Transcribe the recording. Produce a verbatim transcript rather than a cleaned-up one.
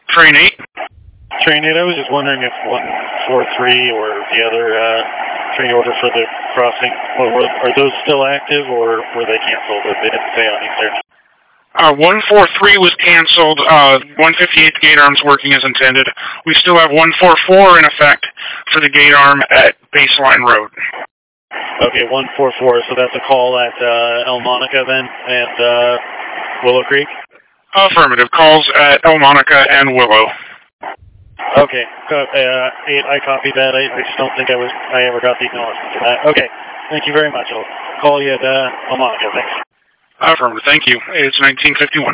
Train eight. Train eight, I was just wondering if one four three or the other uh, train order for the crossing, or were, are those still active or were they canceled? Or they didn't say on either? Uh, one four three was canceled. Uh, one fifty-eight gate arm's working as intended. We still have one four four in effect for the gate arm at Baseline Road. Okay, one four four, so that's a call at uh, El Monica then, and uh, Willow Creek? Affirmative. Calls at El Monica and Willow. Okay, uh, eight, I copied that. I, I just don't think I was I ever got the acknowledgement for that. Okay, thank you very much. I'll call you at uh, El Monica. Thanks. Affirmative. Thank you. It's nineteen fifty-one.